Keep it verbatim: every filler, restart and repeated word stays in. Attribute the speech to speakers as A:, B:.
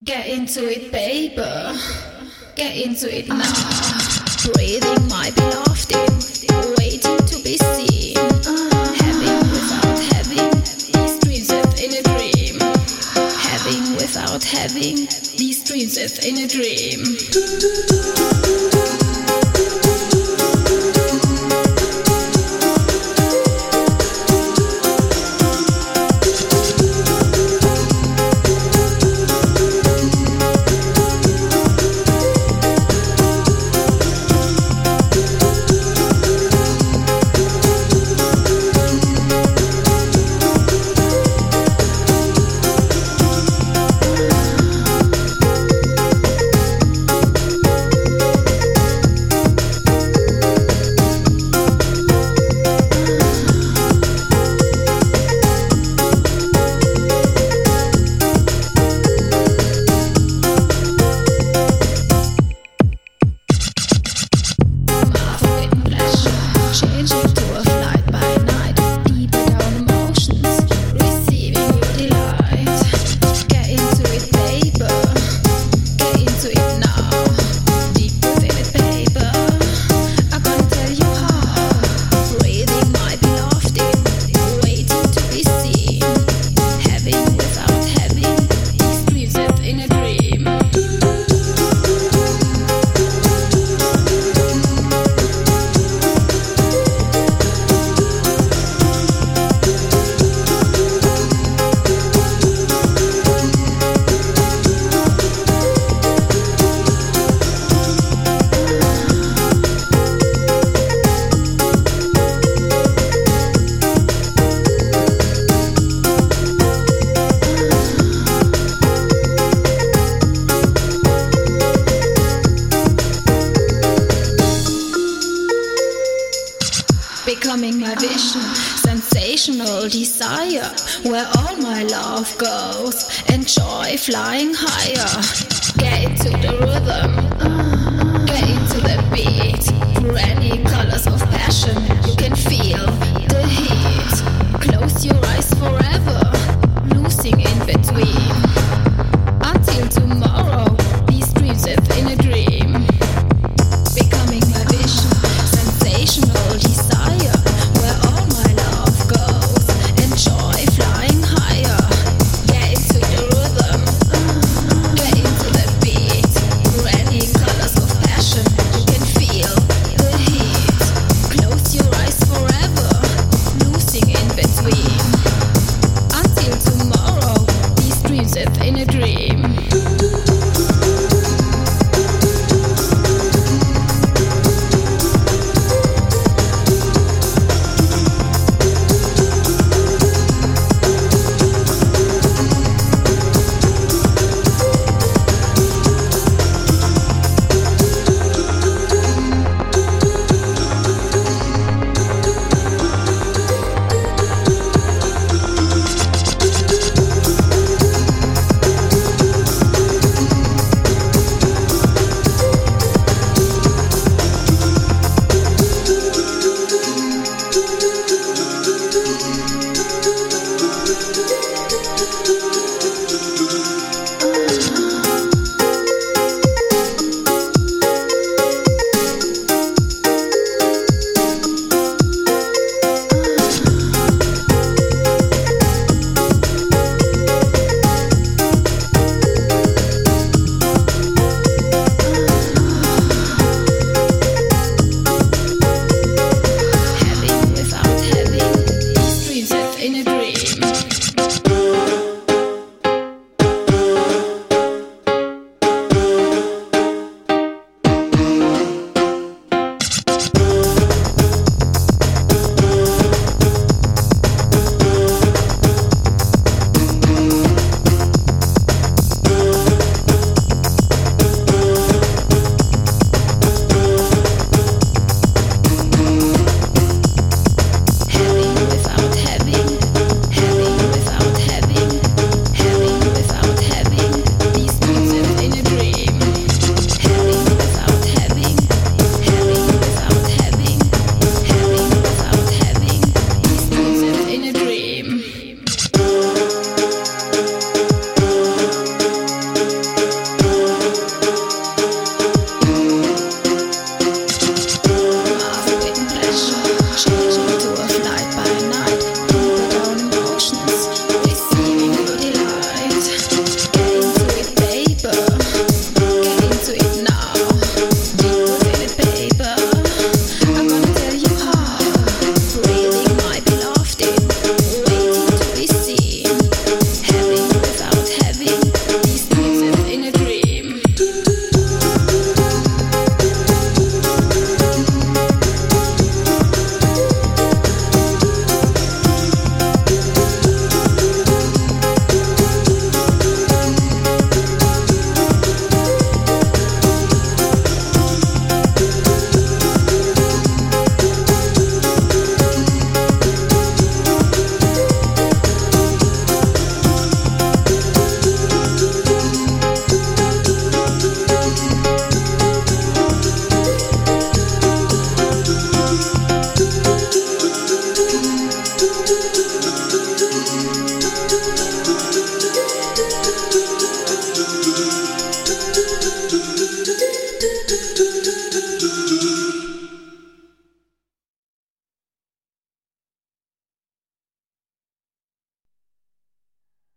A: Get into it, baby. Get into it now. Breathing my beloved in, waiting to be seen. Having without having these dreams as in a dream. Having without having these dreams as in a dream. Becoming my vision, sensational desire, where all my love goes, enjoy flying higher. Get into the rhythm, get into the beat, through any colors of passion, you can feel the heat. Close your eyes forever, losing in between. Until tomorrow, these dreams live in a dream. Becoming my vision, sensational desire, where all my love goes, enjoy flying higher. Get into the rhythm, get into the beat, through any colors of passion, you can feel the heat. Close your eyes forever, losing in between. Until tomorrow, these dreams live in a dream.